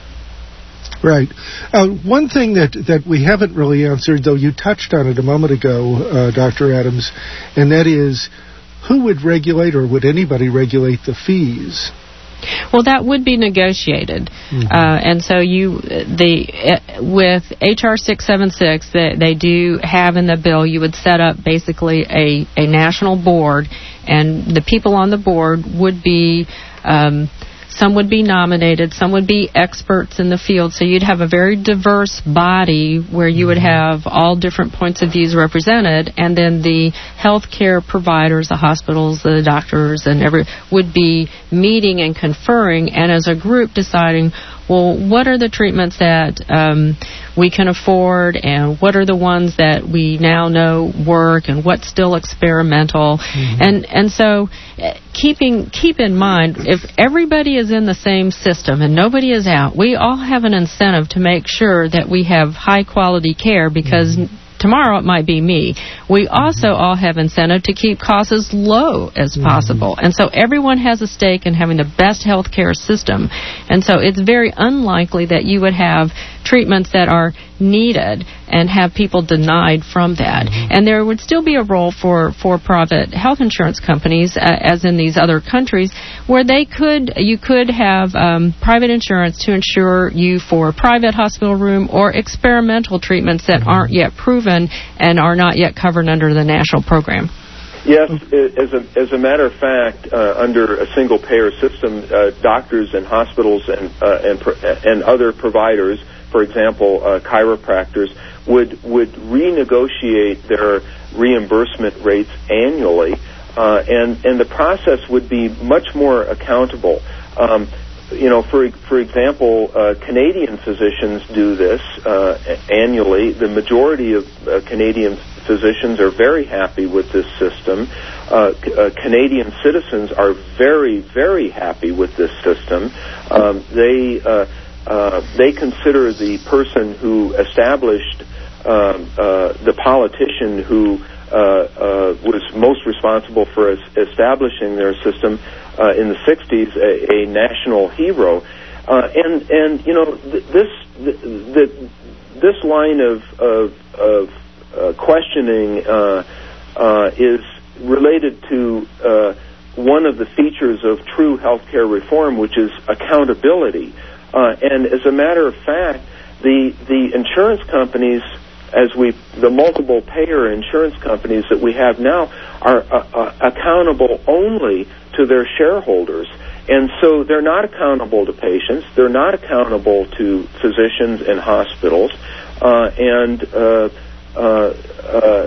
Right. Uh, one thing that, that we haven't really answered, though you touched on it a moment ago, uh, Doctor Adams, and that is, who would regulate, or would anybody regulate the fees? Well, that would be negotiated, mm-hmm. uh, and so you the uh, with H R six seventy-six, they, they do have in the bill, you would set up basically a, a national board, and the people on the board would be um, some would be nominated, some would be experts in the field, so you'd have a very diverse body where you would have all different points of views represented, and then the healthcare providers, the hospitals, the doctors, and every would be meeting and conferring, and as a group deciding, well, what are the treatments that um, we can afford, and what are the ones that we now know work, and what's still experimental, mm-hmm. and and so uh, keeping keep in mind, if everybody is in the same system and nobody is out, we all have an incentive to make sure that we have high quality care, because mm-hmm. tomorrow it might be me. We also all have incentive to keep costs as low as possible. Mm-hmm. And so everyone has a stake in having the best health care system. And so it's very unlikely that you would have treatments that are needed and have people denied from that. Mm-hmm. And there would still be a role for for-profit health insurance companies, uh, as in these other countries, where they could, you could have um, private insurance to insure you for a private hospital room or experimental treatments that mm-hmm. aren't yet proven and are not yet covered under the national program. Yes, as a as a matter of fact, uh, under a single payer system, uh, doctors and hospitals and uh, and and other providers, for example, uh, chiropractors, would would renegotiate their reimbursement rates annually, uh, and and the process would be much more accountable. Um, you know, for for example, uh, Canadian physicians do this uh, annually. The majority of uh, Canadian physicians are very happy with this system. Uh, uh, Canadian citizens are very, very happy with this system. Um, they uh, uh, they consider the person who established um, uh, the politician who uh, uh, was most responsible for es- establishing their system uh, in the sixties a, a national hero. Uh, and and you know th- this th- th- this line of of, of Uh, questioning uh, uh, is related to uh, one of the features of true healthcare reform, which is accountability. Uh, and as a matter of fact, the the insurance companies as we, the multiple payer insurance companies that we have now are uh, uh, accountable only to their shareholders. And so they're not accountable to patients. They're not accountable to physicians and hospitals. Uh, and uh, uh, uh,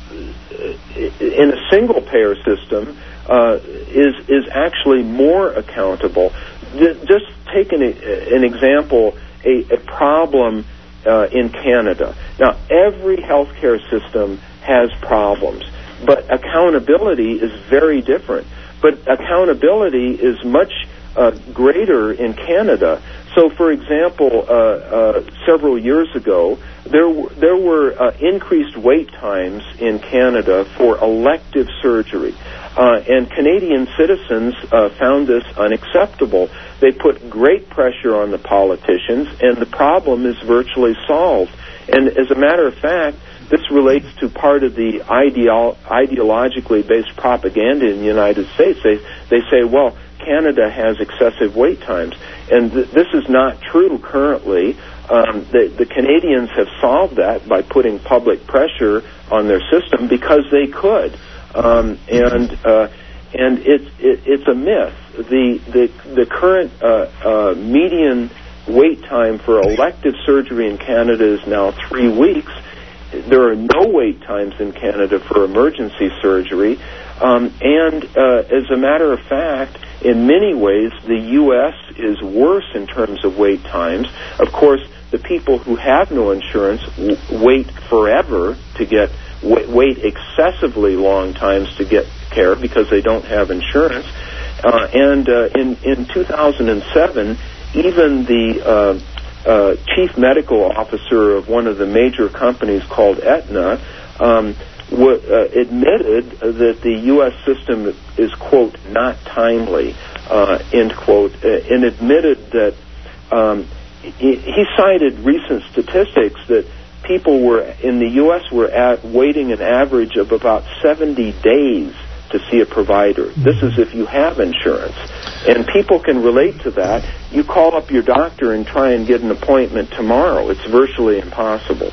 in a single payer system uh, is is actually more accountable. Just take an, an example, a, a problem uh, in Canada. Now, every healthcare system has problems, but accountability is very different. But accountability is much uh, greater in Canada. So, for example, uh, uh, several years ago, there w- there were uh, increased wait times in Canada for elective surgery. Uh, and Canadian citizens uh, found this unacceptable. They put great pressure on the politicians, and the problem is virtually solved. And as a matter of fact, this relates to part of the ideolo- ideologically based propaganda in the United States. They they say, well, Canada has excessive wait times, and th- this is not true currently. Um, the, the Canadians have solved that by putting public pressure on their system because they could. Um, and uh, and it's it, it's a myth. The the the current uh, uh, median wait time for elective surgery in Canada is now three weeks. There are no wait times in Canada for emergency surgery, um, and uh, as a matter of fact, in many ways, the U S is worse in terms of wait times. Of course, the people who have no insurance w- wait forever to get. wait excessively long times to get care because they don't have insurance. Uh, and uh, in, in two thousand seven, even the uh, uh, chief medical officer of one of the major companies called Aetna um, w- uh, admitted that the U S system is, quote, not timely, uh, end quote, uh, and admitted that um, he, he cited recent statistics that people were in the U S were at waiting an average of about seventy days to see a provider. This is if you have insurance. And people can relate to that. You call up your doctor and try and get an appointment tomorrow. It's virtually impossible.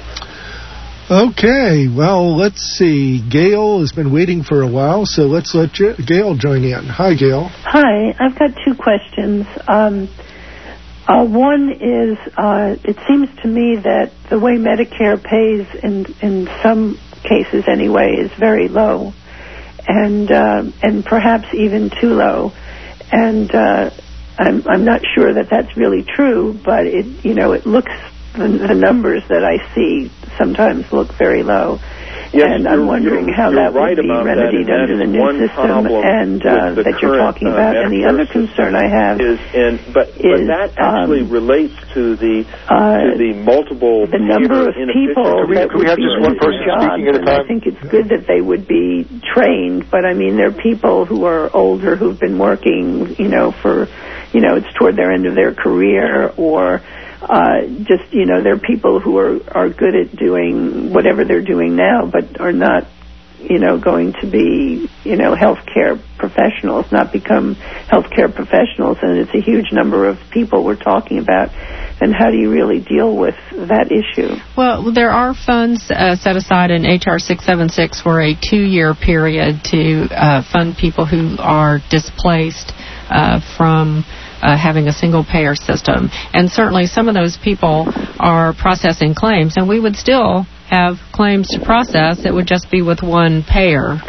Okay, well, let's see. Gail has been waiting for a while, so let's let J- Gail join in. Hi, Gail. Hi, I've got two questions. Um, Uh, one is, uh, it seems to me that the way Medicare pays, in in some cases anyway, is very low, and uh, and perhaps even too low. And uh, I'm I'm not sure that that's really true, but it you know it looks the, the numbers that I see sometimes look very low. Yes, and I'm wondering how that right would be remedied that, under the new system, and uh, that you're talking about. Uh, and the other concern I have is, and but, is, but that actually um, relates to the uh, to the multiple the number of people we, that we have just one person jobs, speaking at a time? I think it's good that they would be trained, but I mean, there are people who are older who've been working, you know, for, you know, it's toward their end of their career, or uh, just, you know, there are people who are, are good at doing whatever they're doing now, but are not, you know, going to be, you know, healthcare professionals, not become healthcare professionals, and it's a huge number of people we're talking about. And how do you really deal with that issue? Well, there are funds uh, set aside in H R six seventy-six for a two-year period to uh, fund people who are displaced uh, from Uh, having a single-payer system. And certainly some of those people are processing claims, and we would still have claims to process that would just be with one payer.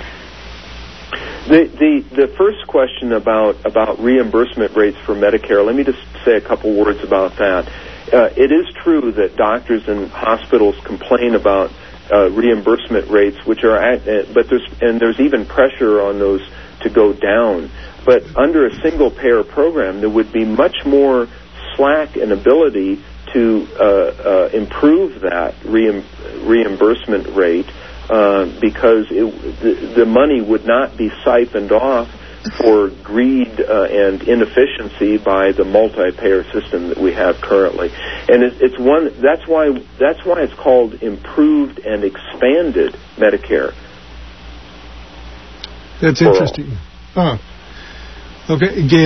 The the, the first question about, about reimbursement rates for Medicare, let me just say a couple words about that. Uh, it is true that doctors and hospitals complain about uh, reimbursement rates, which are at, uh, but there's and there's even pressure on those to go down. But under a single-payer program, there would be much more slack and ability to uh, uh, improve that reim- reimbursement rate uh, because it, the, the money would not be siphoned off for greed uh, and inefficiency by the multi-payer system that we have currently. And it, it's one that's why that's why it's called improved and expanded Medicare. That's interesting. Huh. Okay, Gail?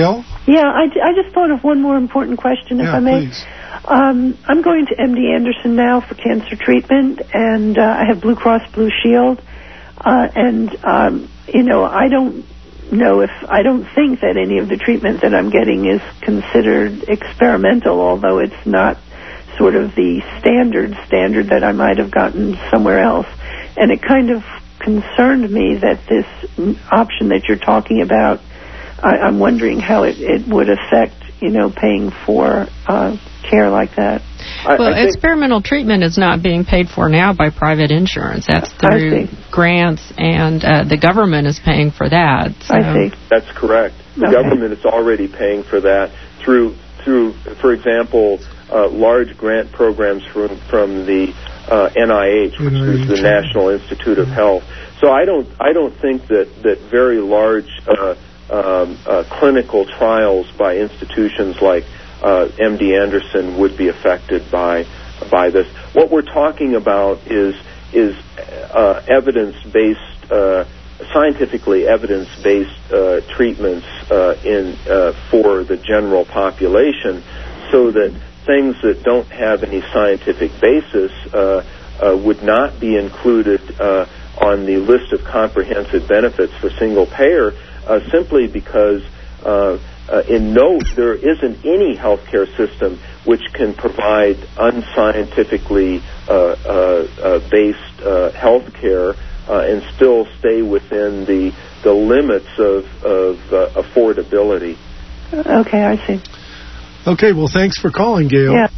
Yeah, I, I just thought of one more important question, if yeah, I may. Please. Um, I'm going to M D Anderson now for cancer treatment, and uh, I have Blue Cross Blue Shield, uh, and um, you know, I don't know if I don't think that any of the treatment that I'm getting is considered experimental, although it's not sort of the standard standard that I might have gotten somewhere else, and it kind of concerned me that this option that you're talking about, I, I'm wondering how it, it would affect, you know, paying for uh, care like that. Well, I, I experimental treatment is not being paid for now by private insurance. That's through grants, and uh, the government is paying for that. So. I see. That's correct. The okay. government is already paying for that through, through, for example, uh, large grant programs from from the uh, N I H, which N I H. is the National Institute of Health. So I don't I don't think that that very large uh, um, uh, clinical trials by institutions like Uh, M D Anderson would be affected by by this. What we're talking about is is uh, evidence-based, uh, scientifically evidence-based uh, treatments uh, in uh, for the general population, so that things that don't have any scientific basis uh, uh, would not be included uh, on the list of comprehensive benefits for single payer, uh, simply because Uh, Uh, in no, there isn't any healthcare system which can provide unscientifically uh, uh, uh, based uh, healthcare uh, and still stay within the the limits of of uh, affordability. Okay, I see. Okay, well, thanks for calling, Gail. Yeah.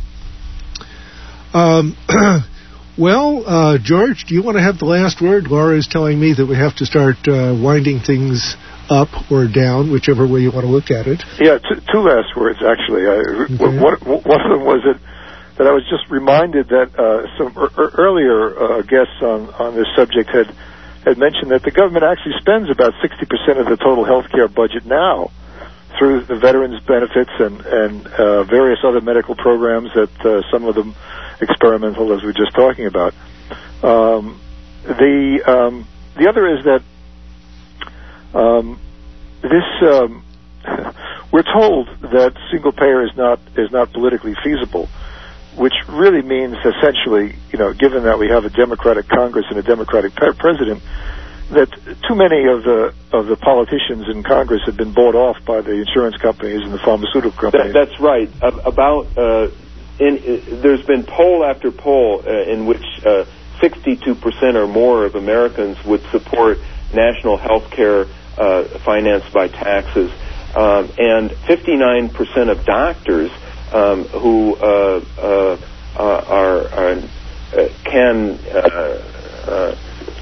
Um, well, uh, George, do you want to have the last word? Laura is telling me that we have to start uh, winding things up or down, whichever way you want to look at it. Yeah, t- two last words, actually. I, okay. one, one of them was that, that I was just reminded that uh, some er- earlier uh, guests on, on this subject had, had mentioned that the government actually spends about sixty percent of the total health care budget now through the veterans' benefits and, and uh, various other medical programs that uh, some of them experimental, as we were just talking about. Um, the um, the other is that Um, this um, we're told that single payer is not is not politically feasible, which really means essentially, you know, given that we have a Democratic Congress and a Democratic pe- president, that too many of the of the politicians in Congress have been bought off by the insurance companies and the pharmaceutical companies. That, that's right. Uh, about uh, in, uh, there's been poll after poll uh, in which uh, sixty-two percent or more of Americans would support national health care Uh, financed by taxes, um, and fifty-nine percent of doctors um, who uh, uh, are, are uh, can uh, uh,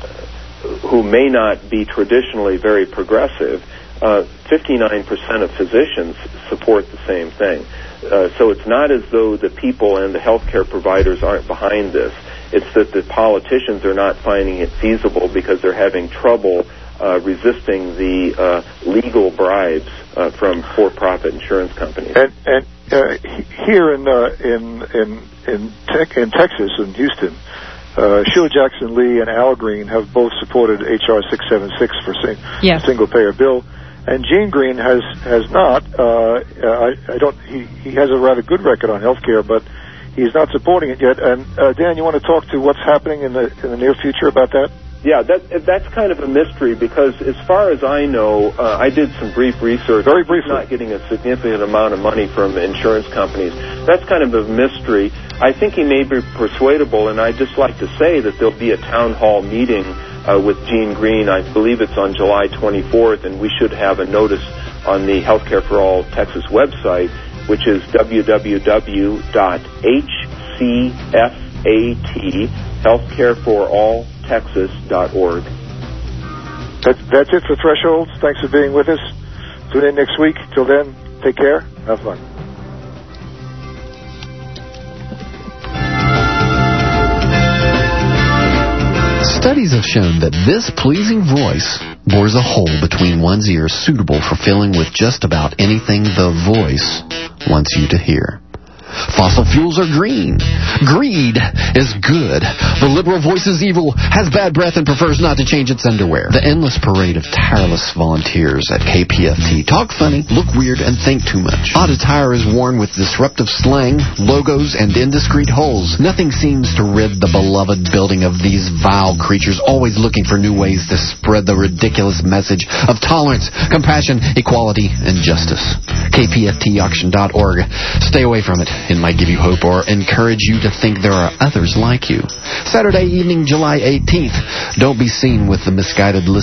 who may not be traditionally very progressive, uh, fifty-nine percent of physicians support the same thing. Uh, so it's not as though the people and the healthcare providers aren't behind this. It's that the politicians are not finding it feasible because they're having trouble Uh, resisting the uh, legal bribes uh, from for-profit insurance companies. And, and uh, here in uh, in in in, tech, in Texas, in Houston, uh, Sheila Jackson Lee and Al Green have both supported H R six seventy-six for sing- yes. single-payer bill, and Gene Green has has not. Uh, I, I don't. He he has a rather good record on health care, but he's not supporting it yet. And uh, Dan, you want to talk to what's happening in the in the near future about that? Yeah, that that's kind of a mystery because, as far as I know, uh, I did some brief research. Very briefly. Not getting a significant amount of money from insurance companies. That's kind of a mystery. I think he may be persuadable, and I'd just like to say that there'll be a town hall meeting uh, with Gene Green. I believe it's on July twenty-fourth, and we should have a notice on the Healthcare for All Texas website, which is w w w dot h c f a t healthcare for all texas dot org. That's, that's it for Thresholds. Thanks for being with us. Tune in next week. Till then, take care. Have fun. Studies have shown that this pleasing voice bores a hole between one's ears suitable for filling with just about anything the voice wants you to hear. Fossil fuels are green. Greed is good. The liberal voice is evil, has bad breath, and prefers not to change its underwear. The endless parade of tireless volunteers at K P F T talk funny, look weird, and think too much. Odd attire is worn with disruptive slang, logos, and indiscreet holes. Nothing seems to rid the beloved building of these vile creatures, always looking for new ways to spread the ridiculous message of tolerance, compassion, equality, and justice. K P F T auction dot org. Stay away from it. It might give you hope or encourage you to think there are others like you. Saturday evening, July eighteenth. Don't be seen with the misguided